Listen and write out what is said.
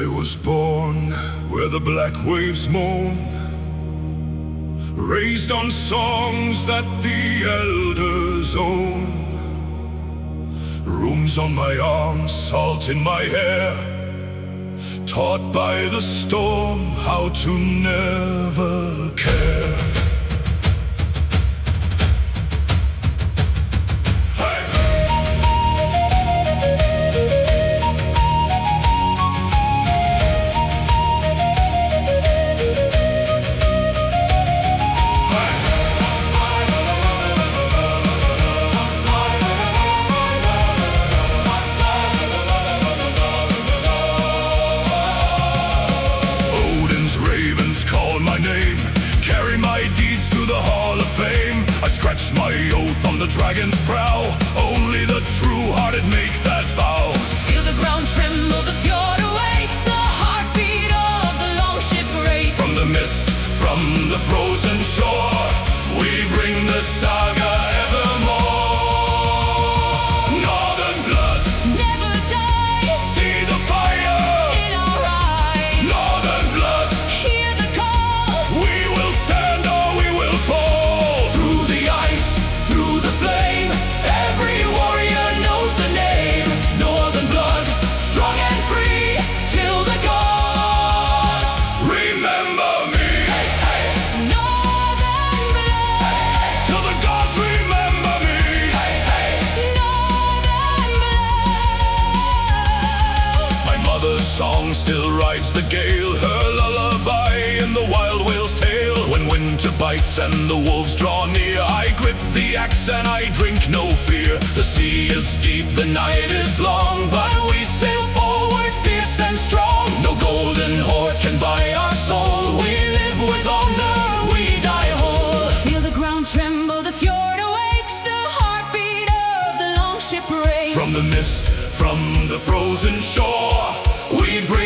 I was born where the black waves moan, raised on songs that the elders own. Rooms on my arms, salt in my hair, taught by the storm how to never care. I scratch my oath on the dragon's prow. Only the true-hearted make that vow. Feel the ground tremble, the fjord awakes, the heartbeat of the longship race. From the mist, from the frozen shore, we bring the saga evermore. Northern blood never dies. See the fire in our eyes. Northern blood, hear the call. We will stand or we will fall. Through the flame, every warrior knows the name. Northern blood, strong and free, till the gods remember me. Hey, hey. Northern blood, hey, hey. Till the gods remember me. Hey, hey. Northern blood. My mother's song still rides the gale, her lullaby in the wild whale's tail. When winter bites and the wolves draw near, I grip the axe and I drink no fear. The sea is deep, the night is long, but we sail forward fierce and strong. No golden hoard can buy our soul. We live with honor, we die whole. Feel the ground tremble, the fjord awakes, the heartbeat of the longship race. From the mist, from the frozen shore, we bring